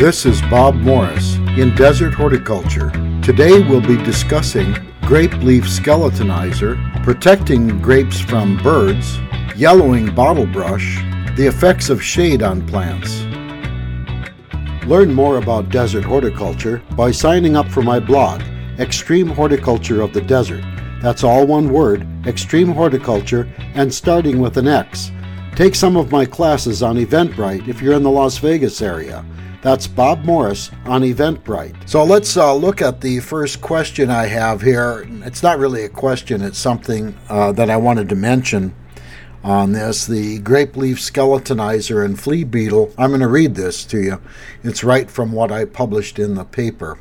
This is Bob Morris in Desert Horticulture. Today we'll be discussing grape leaf skeletonizer, protecting grapes from birds, yellowing bottle brush, the effects of shade on plants. Learn more about desert horticulture by signing up for my blog, Extreme Horticulture of the Desert. That's all one word, Extreme Horticulture, and starting with an X. Take some of my classes on Eventbrite if you're in the Las Vegas area. That's Bob Morris on Eventbrite. So let's look at the first question I have here. It's not really a question, it's something that I wanted to mention on this. The grape leaf skeletonizer and flea beetle. I'm going to read this to you. It's right from what I published in the paper.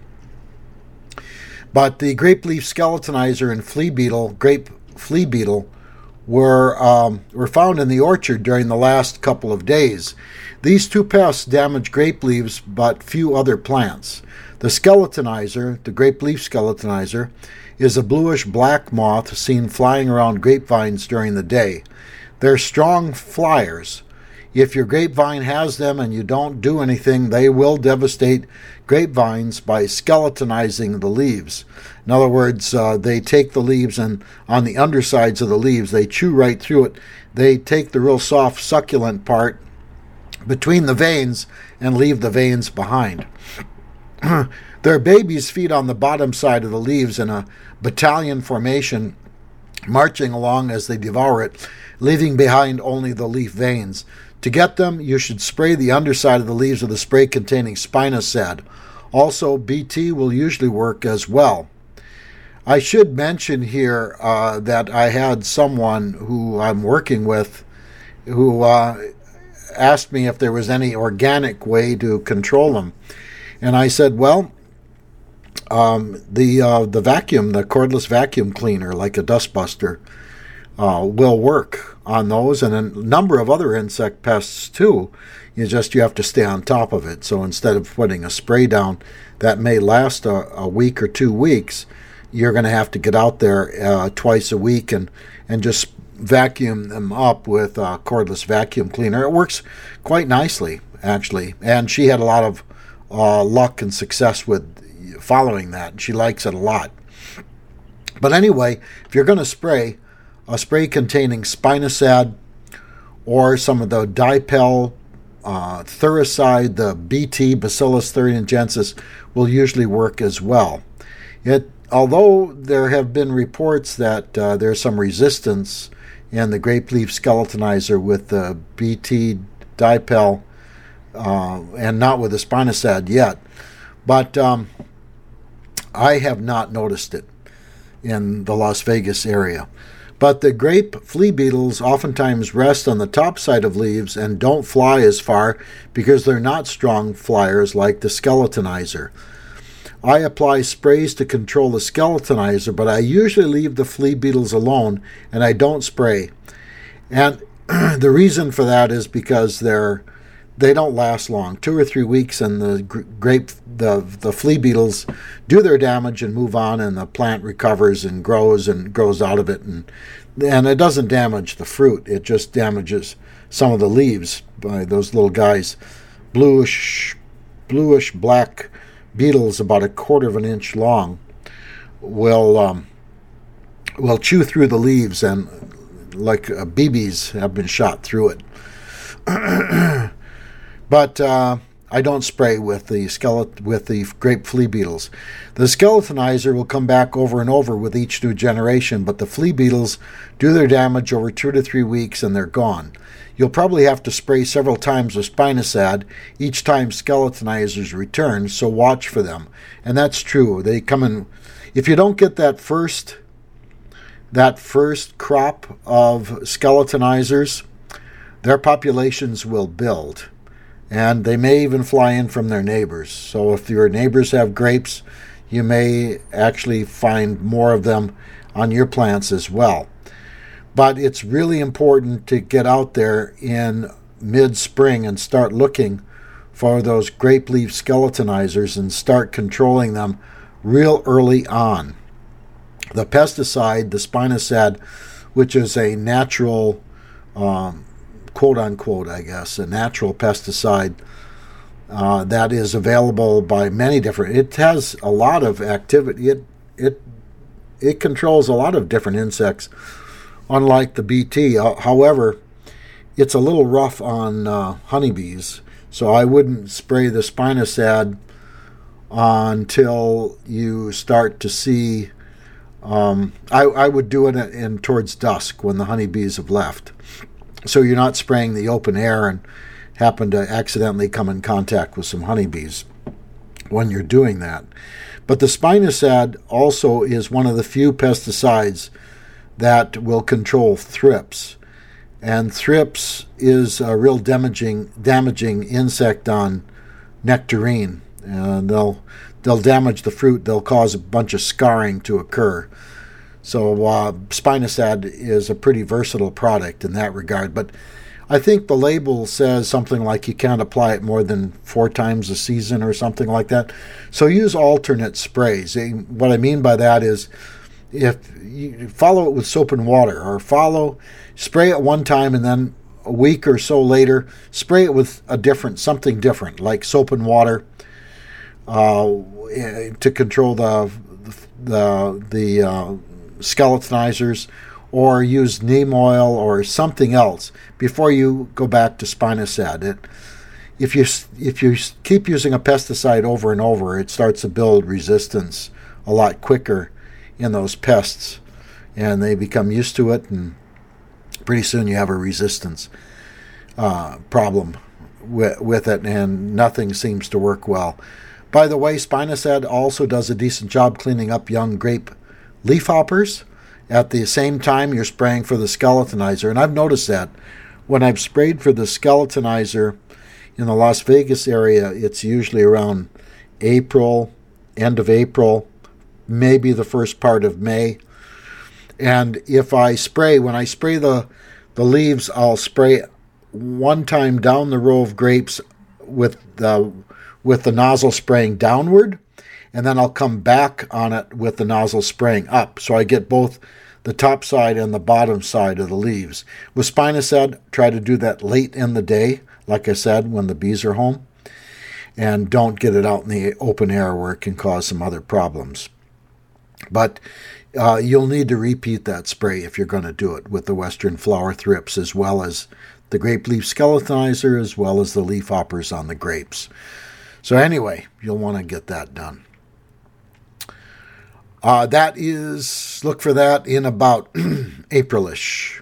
But the grape leaf skeletonizer and grape flea beetle were found in the orchard during the last couple of days. These two pests damage grape leaves but few other plants. The skeletonizer, the grape leaf skeletonizer, is a bluish-black moth seen flying around grapevines during the day. They're strong flyers. If your grapevine has them and you don't do anything, they will devastate grapevines by skeletonizing the leaves. In other words, they take the leaves and on the undersides of the leaves, they chew right through it. They take the real soft, succulent part between the veins and leave the veins behind. Their babies feed on the bottom side of the leaves in a battalion formation, marching along as they devour it, leaving behind only the leaf veins. To get them, you should spray the underside of the leaves with a spray containing spinosad. Also, BT will usually work as well. I should mention here that I had someone who I'm working with who asked me if there was any organic way to control them. And I said, well, the vacuum, the cordless vacuum cleaner, like a dustbuster, will work on those and a number of other insect pests too. You have to stay on top of it. So instead of putting a spray down that may last a week or 2 weeks, you're going to have to get out there twice a week and just vacuum them up with a cordless vacuum cleaner. It works quite nicely, actually. And she had a lot of luck and success with following that. She likes it a lot. But anyway, if you're going to spray, a spray containing spinosad or some of the dipel, thuricide, the BT, Bacillus thuringiensis, will usually work as well. Although there have been reports that there's some resistance in the grape leaf skeletonizer with the BT dipel and not with the spinosad yet, but I have not noticed it in the Las Vegas area. But the grape flea beetles oftentimes rest on the top side of leaves and don't fly as far because they're not strong flyers like the skeletonizer. I apply sprays to control the skeletonizer, but I usually leave the flea beetles alone and I don't spray. And the reason for that is because they don't last long, 2 or 3 weeks, and the flea beetles do their damage and move on, and the plant recovers and grows out of it, and it doesn't damage the fruit. It just damages some of the leaves by those little guys, bluish black beetles about 1/4 inch long will chew through the leaves, and like BBs have been shot through it. But I don't spray with the grape flea beetles. The skeletonizer will come back over and over with each new generation, but the flea beetles do their damage over 2 to 3 weeks and they're gone. You'll probably have to spray several times with spinosad each time skeletonizers return, so watch for them. And that's true. They come in. If you don't get that first crop of skeletonizers, their populations will build. And they may even fly in from their neighbors. So if your neighbors have grapes, you may actually find more of them on your plants as well. But it's really important to get out there in mid-spring and start looking for those grape leaf skeletonizers and start controlling them real early on. The pesticide, the spinosad, which is a natural quote-unquote, I guess, a natural pesticide, that is available by many different. It has a lot of activity. It controls a lot of different insects, unlike the BT. However, it's a little rough on honeybees, so I wouldn't spray the spinosad until you start to see. I would do it in towards dusk when the honeybees have left, so you're not spraying the open air and happen to accidentally come in contact with some honeybees when you're doing that. But the spinosad also is one of the few pesticides that will control thrips. And thrips is a real damaging insect on nectarine. And they'll damage the fruit. They'll cause a bunch of scarring to occur. So spinosad is a pretty versatile product in that regard. But I think the label says something like you can't apply it more than 4 times a season or something like that. So use alternate sprays. What I mean by that is if you follow it with soap and water, or spray it one time and then a week or so later, spray it with something different, like soap and water, to control the skeletonizers, or use neem oil or something else before you go back to spinosad. If you keep using a pesticide over and over, it starts to build resistance a lot quicker in those pests, and they become used to it, and pretty soon you have a resistance problem with it, and nothing seems to work well. By the way, spinosad also does a decent job cleaning up young grape leafhoppers. At the same time, you're spraying for the skeletonizer. And I've noticed that when I've sprayed for the skeletonizer in the Las Vegas area, it's usually around April, end of April, maybe the first part of May. And when I spray the leaves, I'll spray one time down the row of grapes with the nozzle spraying downward, and then I'll come back on it with the nozzle spraying up. So I get both the top side and the bottom side of the leaves. With spinosad, try to do that late in the day, like I said, when the bees are home. And don't get it out in the open air where it can cause some other problems. But you'll need to repeat that spray if you're going to do it with the western flower thrips, as well as the grape leaf skeletonizer, as well as the leaf hoppers on the grapes. So anyway, you'll want to get that done. Look for that in about Aprilish.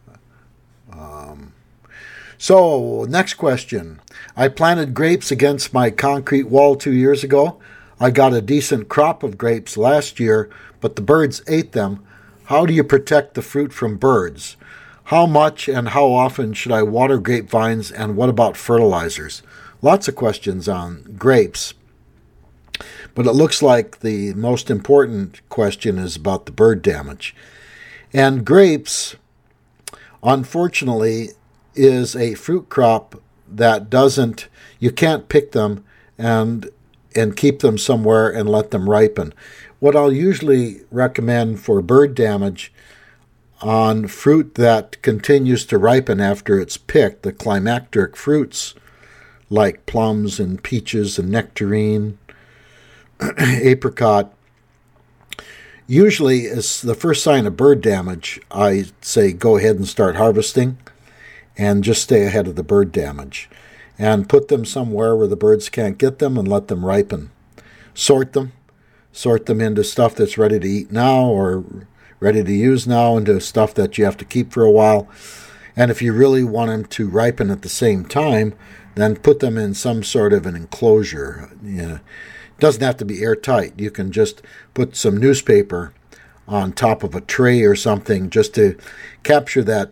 So, next question. I planted grapes against my concrete wall 2 years ago. I got a decent crop of grapes last year, but the birds ate them. How do you protect the fruit from birds? How much and how often should I water grapevines, and what about fertilizers? Lots of questions on grapes. But it looks like the most important question is about the bird damage. And grapes, unfortunately, is a fruit crop that you can't pick them and keep them somewhere and let them ripen. What I'll usually recommend for bird damage on fruit that continues to ripen after it's picked, the climacteric fruits like plums and peaches and nectarine, apricot, usually is the first sign of bird damage. I say go ahead and start harvesting and just stay ahead of the bird damage and put them somewhere where the birds can't get them and let them ripen. Sort them into stuff that's ready to eat now or ready to use now, into stuff that you have to keep for a while. And if you really want them to ripen at the same time, then put them in some sort of an enclosure. It doesn't have to be airtight. You can just put some newspaper on top of a tray or something just to capture that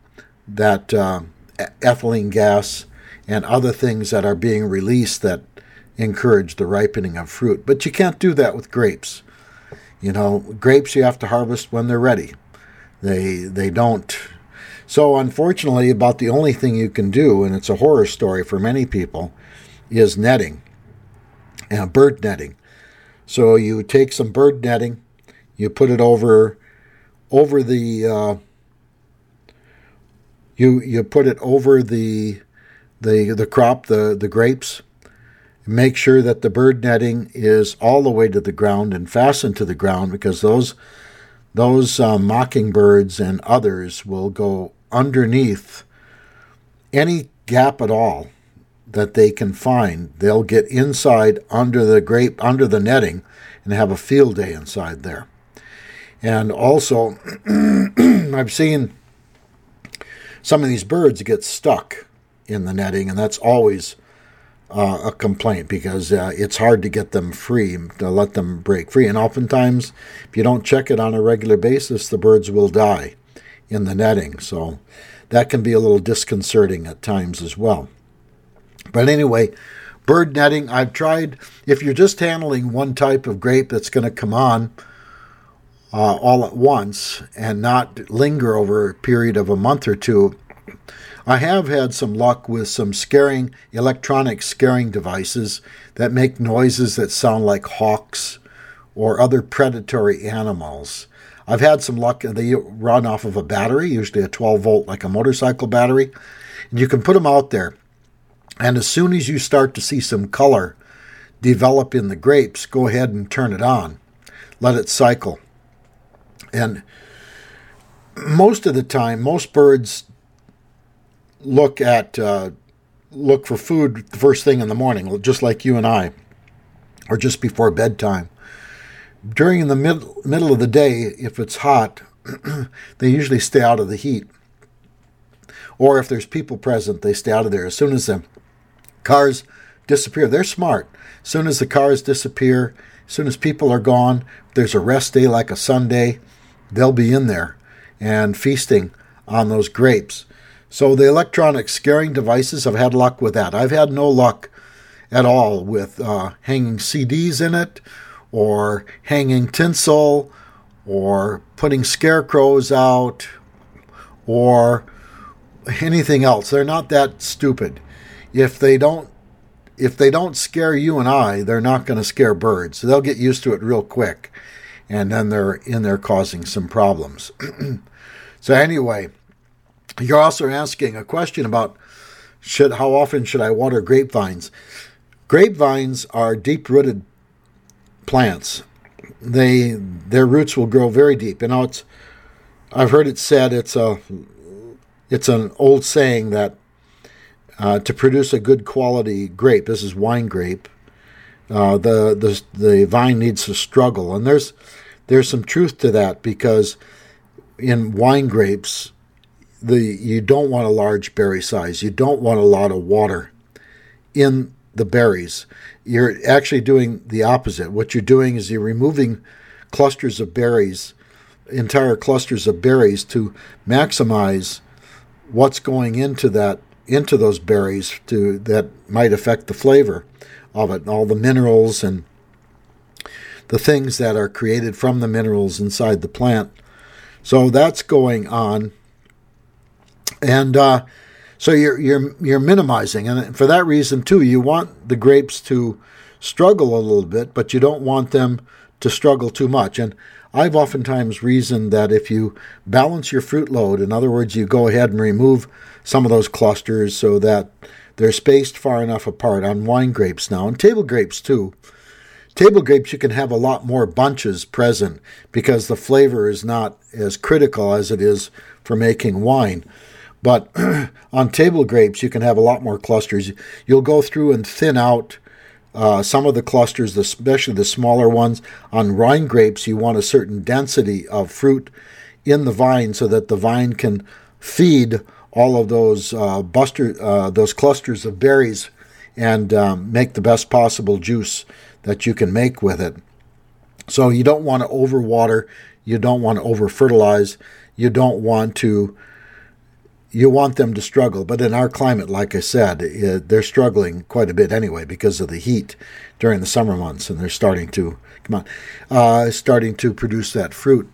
ethylene gas and other things that are being released that encourage the ripening of fruit. But you can't do that with grapes. Grapes you have to harvest when they're ready. They don't. So unfortunately, about the only thing you can do, and it's a horror story for many people, is netting, bird netting. So you take some bird netting, you put it over the you put it over the crop, the grapes, Make sure that the bird netting is all the way to the ground and fastened to the ground, because those mockingbirds and others will go underneath any gap at all that they can find. They'll get inside under the netting, and have a field day inside there. And also, I've seen some of these birds get stuck in the netting, and that's always a complaint, because it's hard to get them free, to let them break free. And oftentimes, if you don't check it on a regular basis, the birds will die in the netting. So that can be a little disconcerting at times as well. But anyway, bird netting, I've tried. If you're just handling one type of grape that's going to come on all at once and not linger over a period of a month or two, I have had some luck with some electronic scaring devices that make noises that sound like hawks or other predatory animals. I've had some luck. They run off of a battery, usually a 12-volt, like a motorcycle battery. And you can put them out there. And as soon as you start to see some color develop in the grapes, go ahead and turn it on. Let it cycle. And most of the time, most birds look for food the first thing in the morning, just like you and I, or just before bedtime. During the middle of the day, if it's hot, they usually stay out of the heat. Or if there's people present, they stay out of there. As soon as the cars disappear, they're smart. As soon as the cars disappear, as soon as people are gone, if there's a rest day like a Sunday, they'll be in there and feasting on those grapes. So the electronic scaring devices, I've had luck with that. I've had no luck at all with hanging CDs in it, or hanging tinsel, or putting scarecrows out, or anything else. They're not that stupid. If they don't scare you and I, they're not going to scare birds. So they'll get used to it real quick, and then they're in there causing some problems. So anyway, you're also asking a question about how often should I water grapevines. Grapevines are deep-rooted plants. Their roots will grow very deep. You know, I've heard it said, it's an old saying that to produce a good quality grape, this is wine grape, the vine needs to struggle. And there's some truth to that, because in wine grapes, you don't want a large berry size. You don't want a lot of water in the berries. You're actually doing the opposite. What you're doing is you're removing clusters of berries, entire clusters of berries, to maximize what's going into those berries that might affect the flavor of it, all the minerals and the things that are created from the minerals inside the plant. So that's going on. And so you're minimizing, and for that reason too, you want the grapes to struggle a little bit, but you don't want them to struggle too much. And I've oftentimes reasoned that if you balance your fruit load, in other words, you go ahead and remove some of those clusters so that they're spaced far enough apart on wine grapes now, and table grapes too. Table grapes, you can have a lot more bunches present because the flavor is not as critical as it is for making wine. But on table grapes, you can have a lot more clusters. You'll go through and thin out some of the clusters, especially the smaller ones. On wine grapes, you want a certain density of fruit in the vine so that the vine can feed all of those clusters of berries and make the best possible juice that you can make with it. So you don't want to overwater. You don't want to over-fertilize. You want them to struggle. But in our climate, like I said, they're struggling quite a bit anyway because of the heat during the summer months, and they're starting to produce that fruit.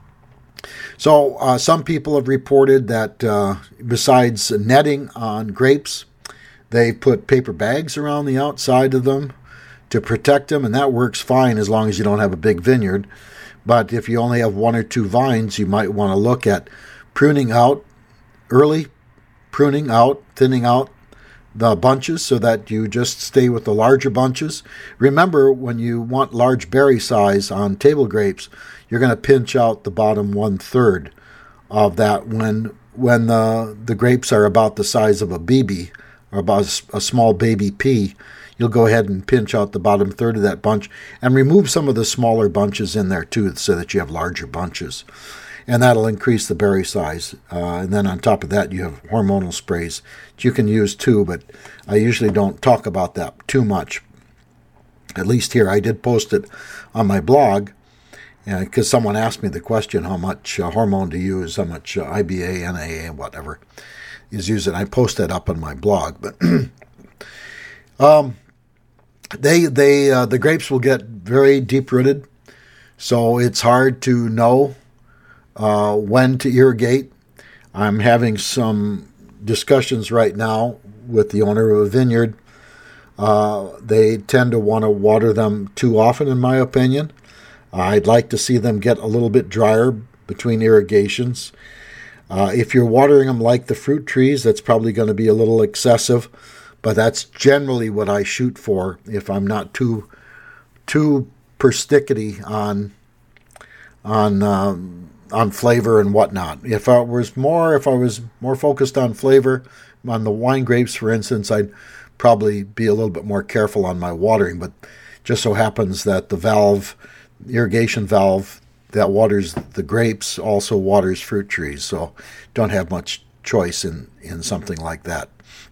So some people have reported that besides netting on grapes, they put paper bags around the outside of them to protect them, and that works fine as long as you don't have a big vineyard. But if you only have one or two vines, you might want to look at thinning out the bunches so that you just stay with the larger bunches. Remember, when you want large berry size on table grapes, you're going to pinch out the bottom 1/3 of that when the grapes are about the size of a BB, or about a small baby pea. You'll go ahead and pinch out the bottom third of that bunch and remove some of the smaller bunches in there too, so that you have larger bunches. And that'll increase the berry size. And then on top of that, you have hormonal sprays that you can use too, but I usually don't talk about that too much. At least here, I did post it on my blog, because someone asked me the question, how much hormone to use, how much IBA, NAA, whatever is used. And I post that up on my blog. But the grapes will get very deep-rooted, so it's hard to know when to irrigate. I'm having some discussions right now with the owner of a vineyard. They tend to want to water them too often, in my opinion. I'd like to see them get a little bit drier between irrigations. If you're watering them like the fruit trees, that's probably going to be a little excessive, but that's generally what I shoot for if I'm not too persnickety on flavor and whatnot. If I was more focused on flavor, on the wine grapes, for instance, I'd probably be a little bit more careful on my watering. But just so happens that the irrigation valve that waters the grapes also waters fruit trees, so don't have much choice in something like that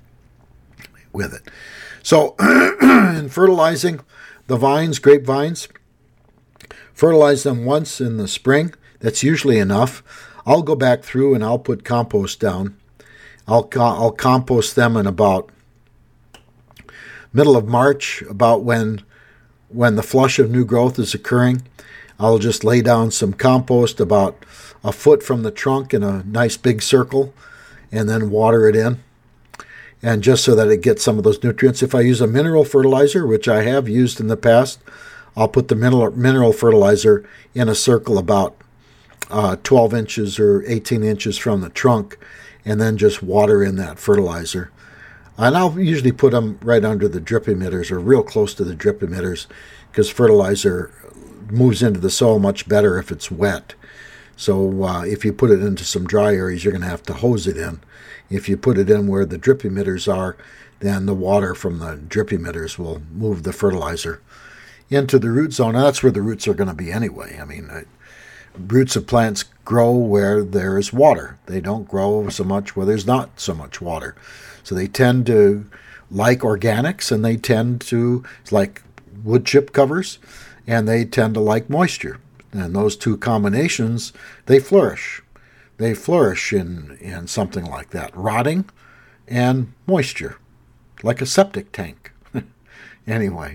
with it. So in fertilizing the vines, grapevines, fertilize them once in the spring. That's usually enough. I'll go back through and I'll put compost down. I'll compost them in about middle of March, about when the flush of new growth is occurring. I'll just lay down some compost about a foot from the trunk in a nice big circle, and then water it in, and just so that it gets some of those nutrients. If I use a mineral fertilizer, which I have used in the past, I'll put the mineral fertilizer in a circle about 12 inches or 18 inches from the trunk, and then just water in that fertilizer. And I'll usually put them right under the drip emitters, or real close to the drip emitters, because fertilizer moves into the soil much better if it's wet. So if you put it into some dry areas, you're going to have to hose it in. If you put it in where the drip emitters are, then the water from the drip emitters will move the fertilizer into the root zone. And that's where the roots are going to be anyway. I mean, roots of plants grow where there is water. They don't grow so much where there's not so much water. So they tend to like organics, and they tend to like wood chip covers, and they tend to like moisture. And those two combinations, they flourish. They flourish in something like that. Rotting and moisture, like a septic tank. Anyway,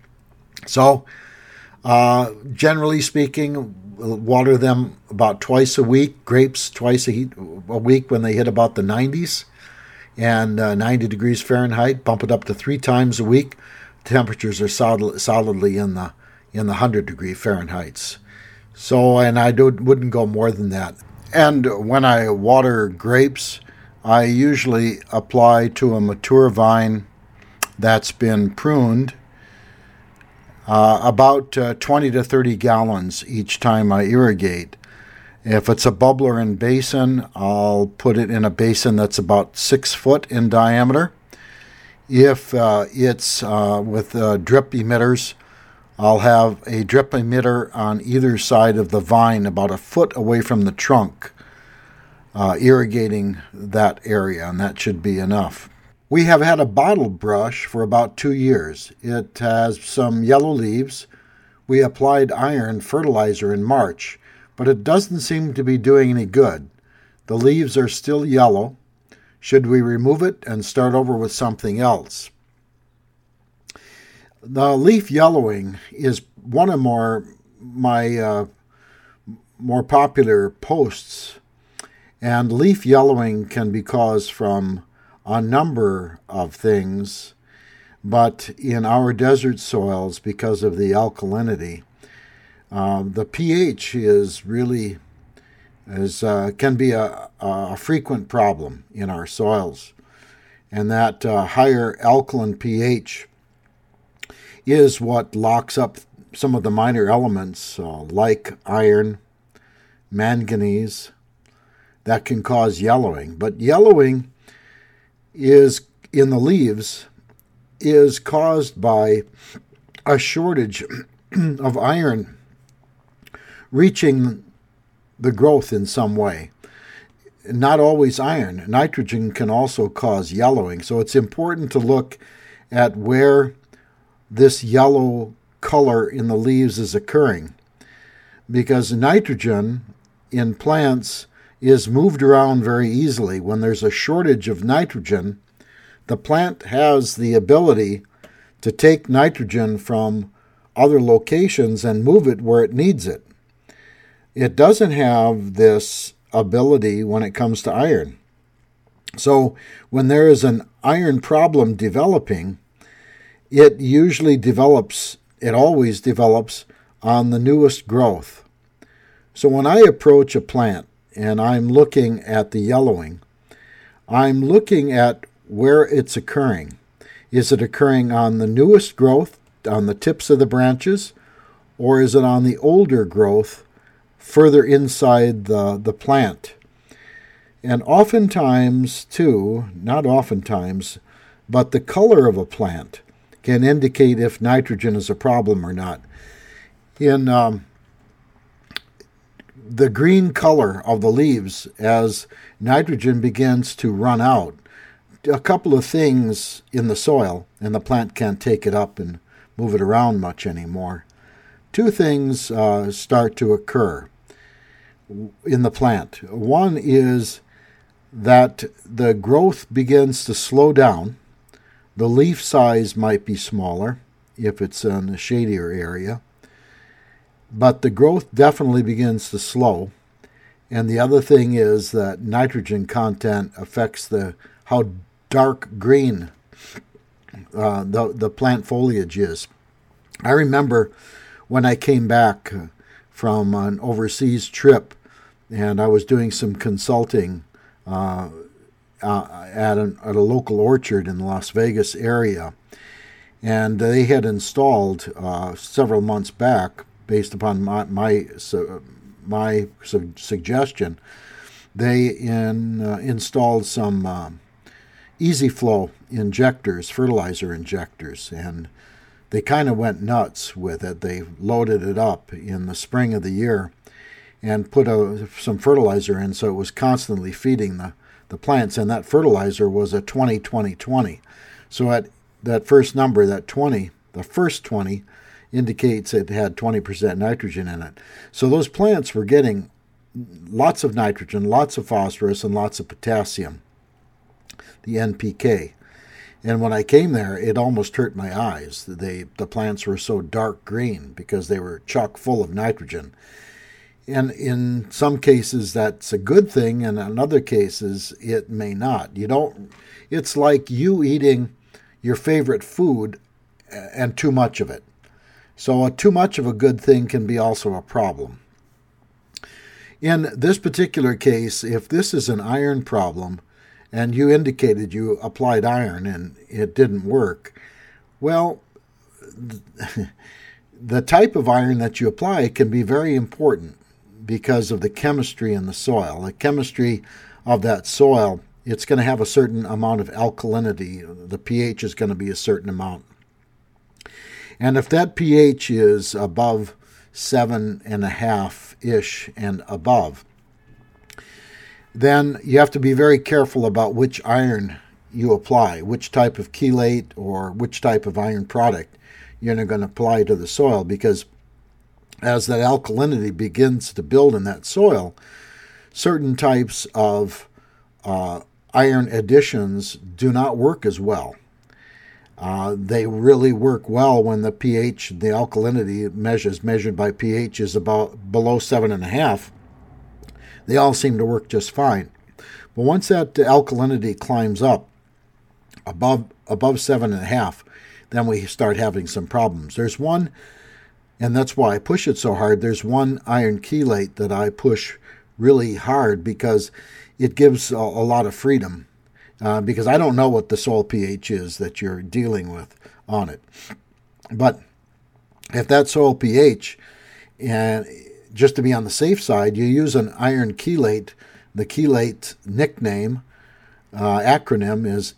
so generally speaking, water them about twice a week. Grapes twice a week when they hit about the 90s and 90 degrees Fahrenheit. Bump it up to 3 times a week. Temperatures are solidly in the 100 degree Fahrenheits. So, and I wouldn't go more than that. And when I water grapes, I usually apply to a mature vine that's been pruned about 20 to 30 gallons each time I irrigate. If it's a bubbler and basin, I'll put it in a basin that's about 6 foot in diameter. If it's with drip emitters, I'll have a drip emitter on either side of the vine about a foot away from the trunk, irrigating that area, and that should be enough. We have had a bottle brush for about 2 years. It has some yellow leaves. We applied iron fertilizer in March, but it doesn't seem to be doing any good. The leaves are still yellow. Should we remove it and start over with something else? The leaf yellowing is one of my more popular posts, and leaf yellowing can be caused from a number of things, but in our desert soils, because of the alkalinity, the pH can be a frequent problem in our soils. And that higher alkaline pH is what locks up some of the minor elements like iron, manganese, that can cause yellowing. But yellowing is in the leaves is caused by a shortage of iron reaching the growth in some way. Not always iron. Nitrogen can also cause yellowing. So it's important to look at where this yellow color in the leaves is occurring, because nitrogen in plants is moved around very easily. When there's a shortage of nitrogen, the plant has the ability to take nitrogen from other locations and move it where it needs it. It doesn't have this ability when it comes to iron. So when there is an iron problem developing, it always develops on the newest growth. So when I approach a plant and I'm looking at the yellowing, I'm looking at where it's occurring. Is it occurring on the newest growth, on the tips of the branches, or is it on the older growth further inside the plant? And oftentimes, too, not oftentimes, but the color of a plant can indicate if nitrogen is a problem or not. In the green color of the leaves, as nitrogen begins to run out, a couple of things in the soil, and the plant can't take it up and move it around much anymore. Two things start to occur in the plant. One is that the growth begins to slow down. The leaf size might be smaller if it's in a shadier area, but the growth definitely begins to slow. And the other thing is that nitrogen content affects how dark green the plant foliage is. I remember when I came back from an overseas trip, and I was doing some consulting at a local orchard in the Las Vegas area, and they had installed several months back, based upon my suggestion, they installed some easy flow injectors, fertilizer injectors, and they kind of went nuts with it. They loaded it up in the spring of the year and put some fertilizer in, so it was constantly feeding the plants, and that fertilizer was a 20-20-20. So at that first number, that 20, the first 20 indicates it had 20% nitrogen in it. So those plants were getting lots of nitrogen, lots of phosphorus, and lots of potassium, the NPK. And when I came there, it almost hurt my eyes. The plants were so dark green because they were chock full of nitrogen. And in some cases, that's a good thing, and in other cases, it may not. It's like you eating your favorite food and too much of it. So too much of a good thing can be also a problem. In this particular case, if this is an iron problem, and you indicated you applied iron and it didn't work, well, the type of iron that you apply can be very important because of the chemistry in the soil. The chemistry of that soil, it's going to have a certain amount of alkalinity. The pH is going to be a certain amount. And if that pH is above 7.5-ish and above, then you have to be very careful about which iron you apply, which type of chelate or which type of iron product you're going to apply to the soil, because as that alkalinity begins to build in that soil, certain types of iron additions do not work as well. They really work well when the pH, the alkalinity measured by pH, is about below 7.5. They all seem to work just fine. But once that alkalinity climbs up above 7.5, then we start having some problems. There's one, and that's why I push it so hard, there's one iron chelate that I push really hard because it gives a lot of freedom. because I don't know what the soil pH is that you're dealing with on it. But if that soil pH, and just to be on the safe side, you use an iron chelate. The chelate nickname, acronym is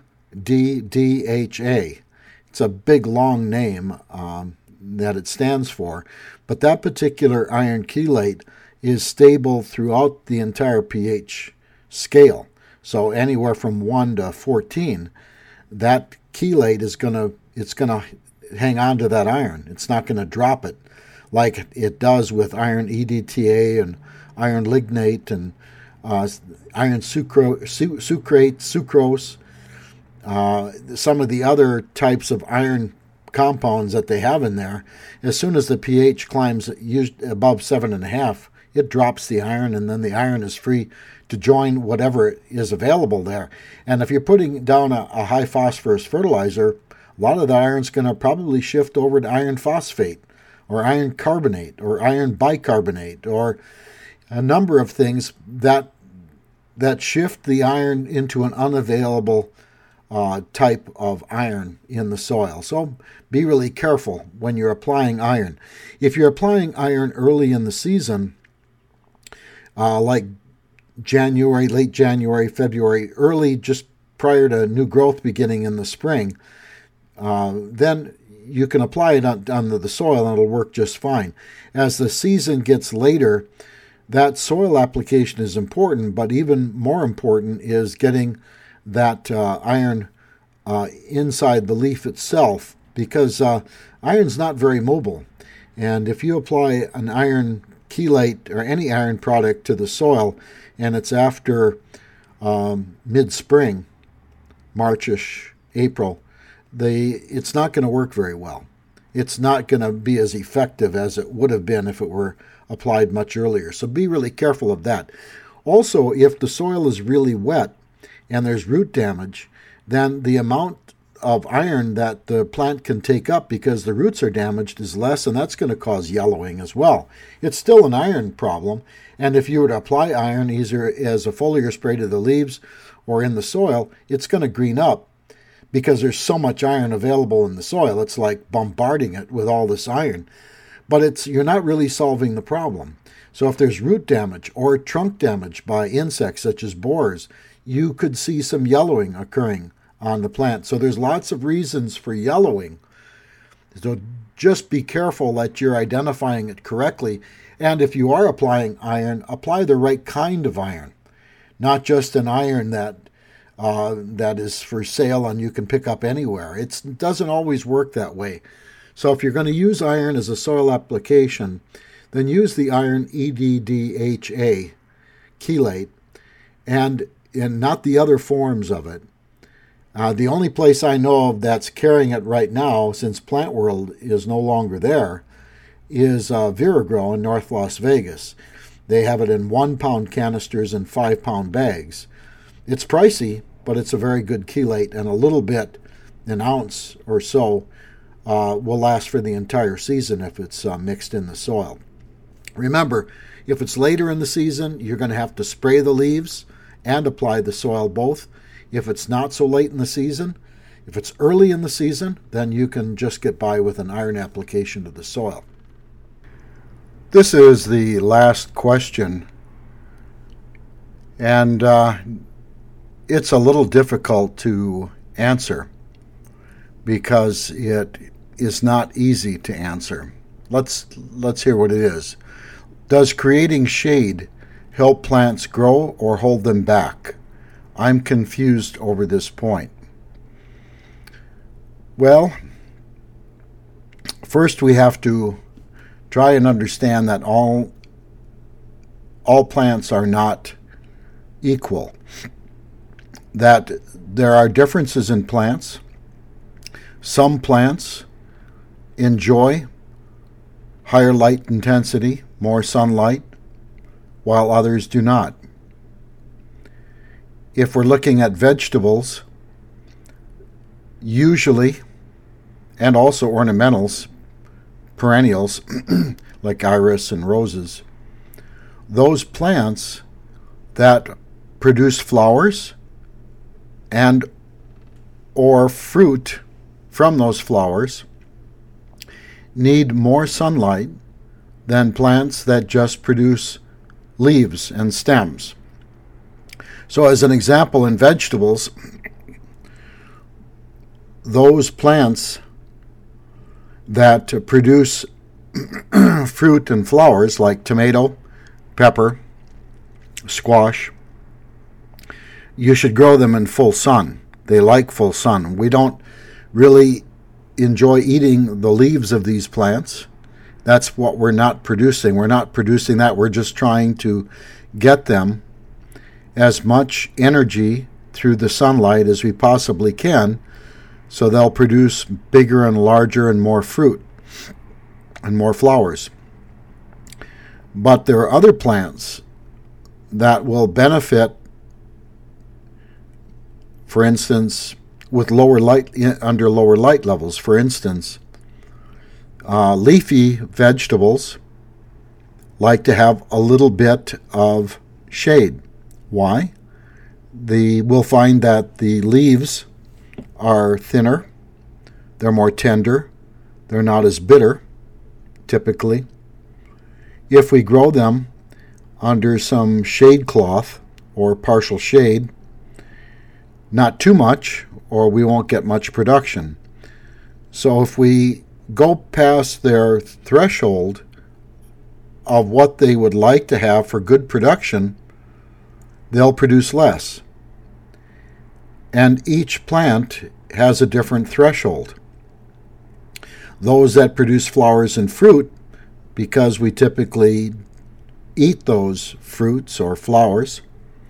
EDDHA. It's a big, long name that it stands for. But that particular iron chelate is stable throughout the entire pH scale. So anywhere from 1 to 14, that chelate is going to hang on to that iron. It's not going to drop it like it does with iron EDTA and iron lignate and iron sucrate, sucrose, some of the other types of iron compounds that they have in there. As soon as the pH climbs above 7.5, it drops the iron, and then the iron is free to join whatever is available there. And if you're putting down a high phosphorus fertilizer, a lot of the iron's going to probably shift over to iron phosphate or iron carbonate or iron bicarbonate or a number of things that shift the iron into an unavailable type of iron in the soil. So be really careful when you're applying iron. If you're applying iron early in the season, like January, late January, February, early just prior to new growth beginning in the spring, then you can apply it onto the soil and it'll work just fine. As the season gets later, that soil application is important, but even more important is getting that iron inside the leaf itself, because iron's not very mobile. And if you apply an iron chelate or any iron product to the soil and it's after mid-spring, Marchish, April, it's not going to work very well. It's not going to be as effective as it would have been if it were applied much earlier. So be really careful of that. Also, if the soil is really wet and there's root damage, then the amount of iron that the plant can take up because the roots are damaged is less, and that's going to cause yellowing as well. It's still an iron problem, and if you were to apply iron either as a foliar spray to the leaves or in the soil, it's going to green up because there's so much iron available in the soil. It's like bombarding it with all this iron. But you're not really solving the problem. So if there's root damage or trunk damage by insects such as borers, you could see some yellowing occurring on the plant. So there's lots of reasons for yellowing. So just be careful that you're identifying it correctly. And if you are applying iron, apply the right kind of iron, not just an iron that is for sale and you can pick up anywhere. It doesn't always work that way. So if you're going to use iron as a soil application, then use the iron EDDHA chelate and not the other forms of it. The only place I know of that's carrying it right now, since Plant World is no longer there, is Viragrow in North Las Vegas. They have it in 1-pound canisters and 5-pound bags. It's pricey, but it's a very good chelate, and a little bit, an ounce or so, will last for the entire season if it's mixed in the soil. Remember, if it's later in the season, you're going to have to spray the leaves and apply the soil both. If it's not so late in the season, if it's early in the season, then you can just get by with an iron application to the soil. This is the last question, and it's a little difficult to answer because it is not easy to answer. Let's hear what it is. Does creating shade help plants grow or hold them back? I'm confused over this point. Well, first we have to try and understand that all plants are not equal. That there are differences in plants. Some plants enjoy higher light intensity, more sunlight, while others do not. If we're looking at vegetables, usually, and also ornamentals, perennials, like iris and roses, those plants that produce flowers and or fruit from those flowers need more sunlight than plants that just produce leaves and stems. So as an example, in vegetables, those plants that produce fruit and flowers like tomato, pepper, squash, you should grow them in full sun. They like full sun. We don't really enjoy eating the leaves of these plants. That's what we're not producing. We're not producing that. We're just trying to get them as much energy through the sunlight as we possibly can, so they'll produce bigger and larger and more fruit and more flowers. But there are other plants that will benefit, for instance, with under lower light levels. For instance, leafy vegetables like to have a little bit of shade. Why? We'll find that the leaves are thinner, they're more tender, they're not as bitter, typically. If we grow them under some shade cloth or partial shade, not too much, or we won't get much production. So if we go past their threshold of what they would like to have for good production, they'll produce less. And each plant has a different threshold. Those that produce flowers and fruit, because we typically eat those fruits or flowers,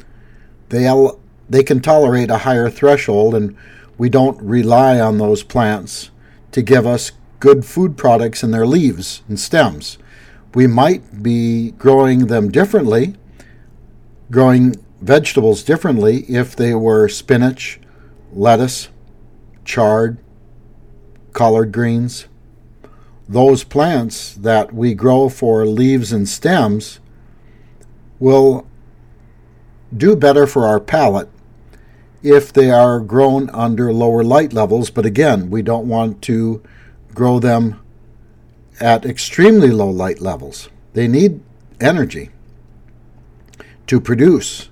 they can tolerate a higher threshold, and we don't rely on those plants to give us good food products in their leaves and stems. We might be growing them differently, growing vegetables differently if they were spinach, lettuce, chard, collard greens. Those plants that we grow for leaves and stems will do better for our palate if they are grown under lower light levels. But again, we don't want to grow them at extremely low light levels. They need energy to produce.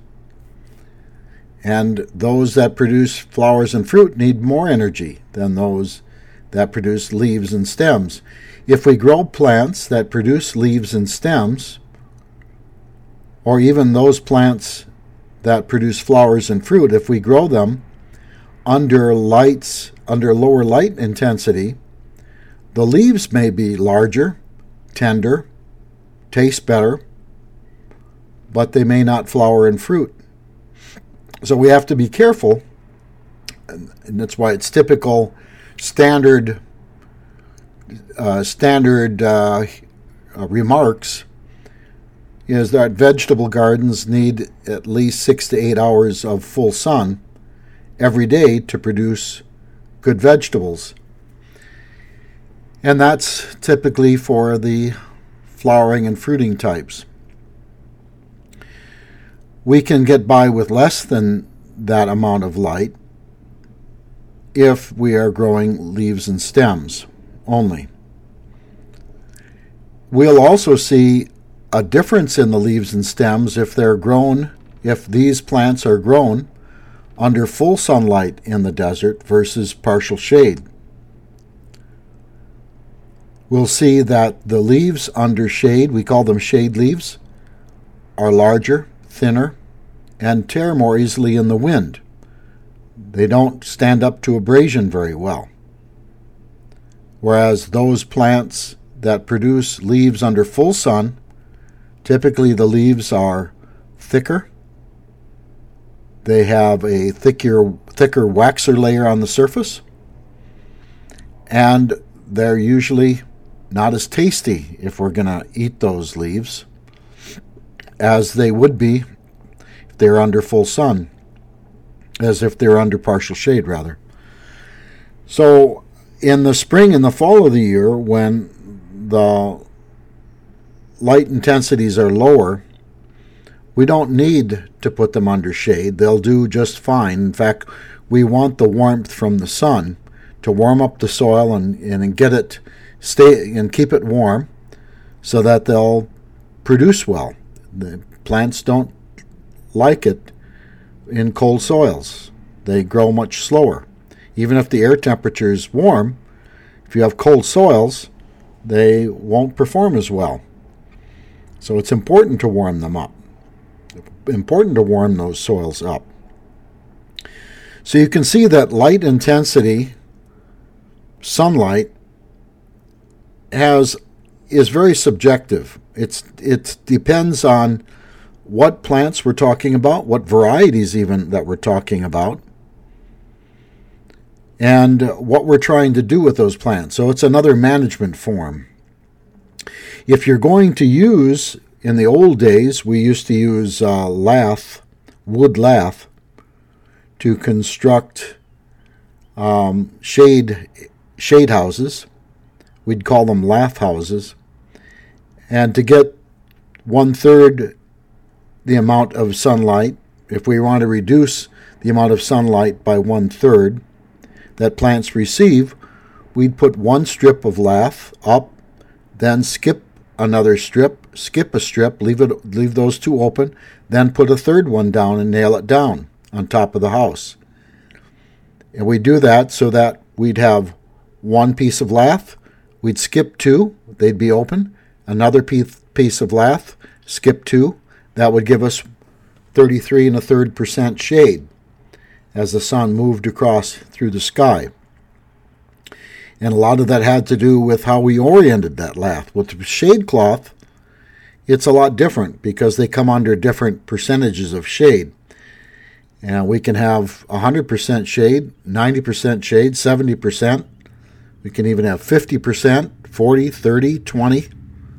And those that produce flowers and fruit need more energy than those that produce leaves and stems. If we grow plants that produce leaves and stems, or even those plants that produce flowers and fruit, if we grow them under lower light intensity, the leaves may be larger, tender, taste better, but they may not flower and fruit. So we have to be careful, and that's why it's typical standard remarks is that vegetable gardens need at least 6 to 8 hours of full sun every day to produce good vegetables. And that's typically for the flowering and fruiting types. We can get by with less than that amount of light if we are growing leaves and stems only. We'll also see a difference in the leaves and stems if these plants are grown under full sunlight in the desert versus partial shade. We'll see that the leaves under shade, we call them shade leaves, are larger, thinner, and tear more easily in the wind. They don't stand up to abrasion very well. Whereas those plants that produce leaves under full sun, typically the leaves are thicker. They have a thicker waxer layer on the surface, and they're usually not as tasty if we're going to eat those leaves as they would be if they're under full sun, as if they're under partial shade, rather. So in the spring and the fall of the year, when the light intensities are lower, we don't need to put them under shade. They'll do just fine. In fact, we want the warmth from the sun to warm up the soil and get it stay and keep it warm so that they'll produce well. The plants don't like it in cold soils. They grow much slower. Even if the air temperature is warm, if you have cold soils, they won't perform as well. So it's important to warm them up. Important to warm those soils up. So you can see that light intensity, sunlight, is very subjective. It depends on what plants we're talking about, what varieties even that we're talking about, and what we're trying to do with those plants. So it's another management form. If you're going to use, in the old days, we used to use wood lath, to construct shade houses. We'd call them lath houses. And to get 1/3 the amount of sunlight, if we want to reduce the amount of sunlight by 1/3 that plants receive, we'd put one strip of lath up, then skip another strip, skip a strip, leave those two open, then put a third one down and nail it down on top of the house. And we do that so that we'd have one piece of lath, we'd skip two, they'd be open, another piece of lath, skip two, that would give us 33 1/3% shade as the sun moved across through the sky. And a lot of that had to do with how we oriented that lath. With the shade cloth, it's a lot different because they come under different percentages of shade. And we can have 100% shade, 90% shade, 70%. We can even have 50%, 40, 30, 20.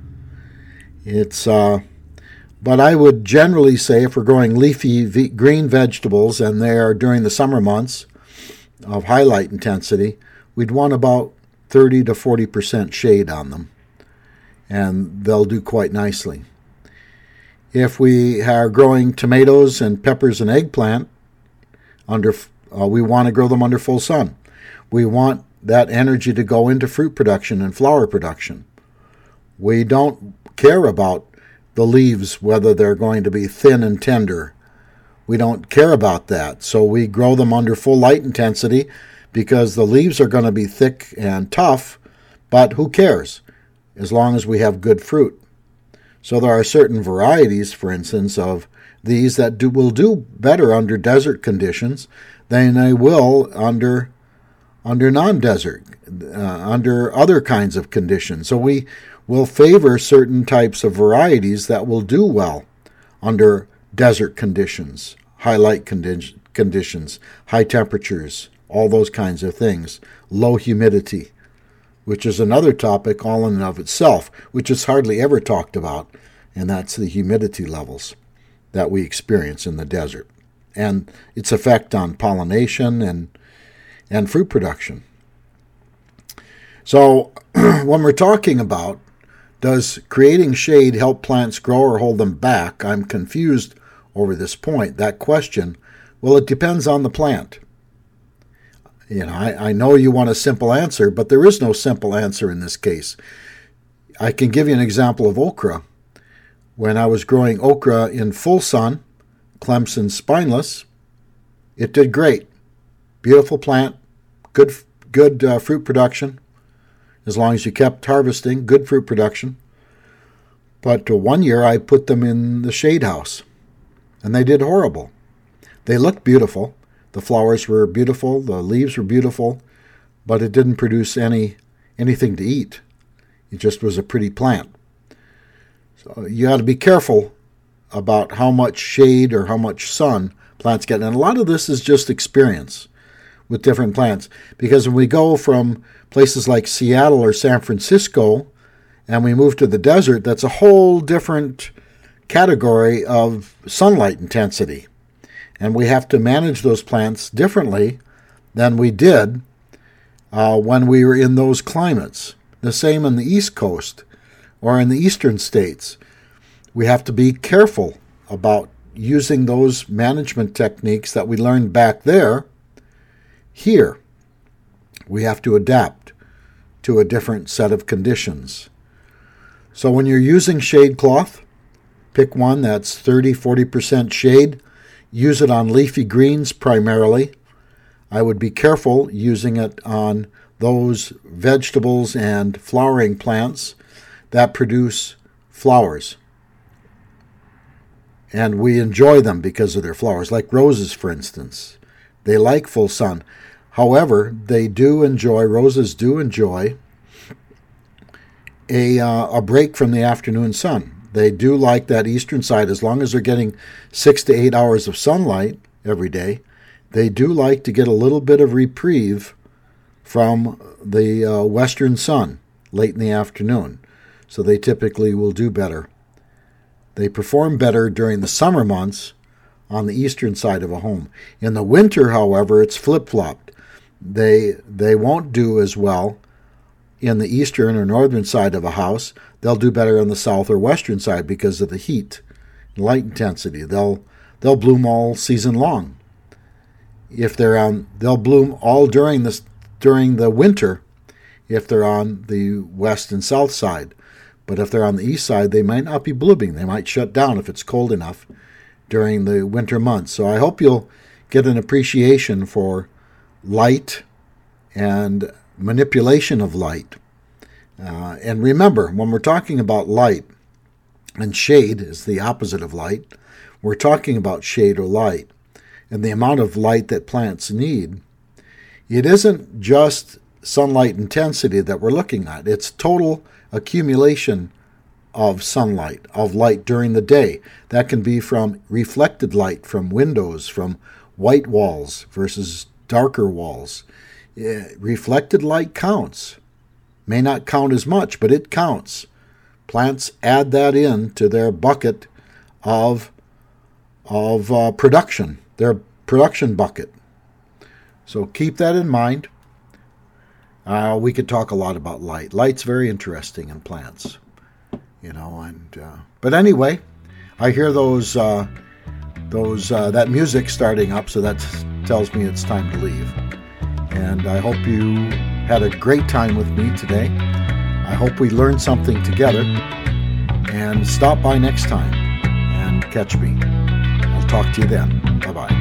But I would generally say if we're growing leafy green vegetables and they are during the summer months of high light intensity, we'd want about 30 to 40% shade on them, and they'll do quite nicely. If we are growing tomatoes and peppers and eggplant, we want to grow them under full sun. We want that energy to go into fruit production and flower production. We don't care about the leaves, whether they're going to be thin and tender. We don't care about that. So we grow them under full light intensity because the leaves are going to be thick and tough, but who cares as long as we have good fruit. So there are certain varieties, for instance, of these that will do better under desert conditions than they will under non-desert, under other kinds of conditions. So we will favor certain types of varieties that will do well under desert conditions, high light conditions, high temperatures, all those kinds of things, low humidity, which is another topic all in and of itself, which is hardly ever talked about, and that's the humidity levels that we experience in the desert and its effect on pollination and fruit production. So when we're talking about does creating shade help plants grow or hold them back, I'm confused over this point, that question. Well, it depends on the plant. I know you want a simple answer, but there is no simple answer in this case. I can give you an example of okra. When I was growing okra in full sun, Clemson spineless, it did great. Beautiful plant, good fruit production. As long as you kept harvesting, good fruit production. But 1 year I put them in the shade house, and they did horrible. They looked beautiful. The flowers were beautiful, the leaves were beautiful, but it didn't produce anything to eat. It just was a pretty plant. So you got to be careful about how much shade or how much sun plants get. And a lot of this is just experience with different plants. Because when we go from places like Seattle or San Francisco and we move to the desert, that's a whole different category of sunlight intensity. And we have to manage those plants differently than we did when we were in those climates. The same in the East Coast or in the eastern states. We have to be careful about using those management techniques that we learned back there Here, we have to adapt to a different set of conditions. So when you're using shade cloth, pick one that's 30-40% shade. Use it on leafy greens primarily. I would be careful using it on those vegetables and flowering plants that produce flowers. And we enjoy them because of their flowers, like roses, for instance. They like full sun. However, roses do enjoy a break from the afternoon sun. They do like that eastern side. As long as they're getting 6 to 8 hours of sunlight every day, they do like to get a little bit of reprieve from the western sun late in the afternoon. So they typically will do better. They perform better during the summer months on the eastern side of a home. In the winter, however, it's flip-flopped. They won't do as well in the eastern or northern side of a house. They'll do better on the south or western side because of the heat, light intensity. They'll bloom all season long. They'll bloom all during the winter if they're on the west and south side. But if they're on the east side, they might not be blooming. They might shut down if it's cold enough during the winter months. So I hope you'll get an appreciation for light and manipulation of light. And remember, when we're talking about light, and shade is the opposite of light, we're talking about shade or light. And the amount of light that plants need, it isn't just sunlight intensity that we're looking at. It's total accumulation of sunlight, of light during the day. That can be from reflected light from windows, from white walls versus darker walls. Reflected light counts. May not count as much, but it counts. Plants add that in to their bucket of production, their production bucket. So keep that in mind. We could talk a lot about light. Light's very interesting in plants, but anyway, I hear that music starting up, so that tells me it's time to leave. And I hope you had a great time with me today. I hope we learned something together. And stop by next time and catch me. I'll talk to you then. Bye-bye.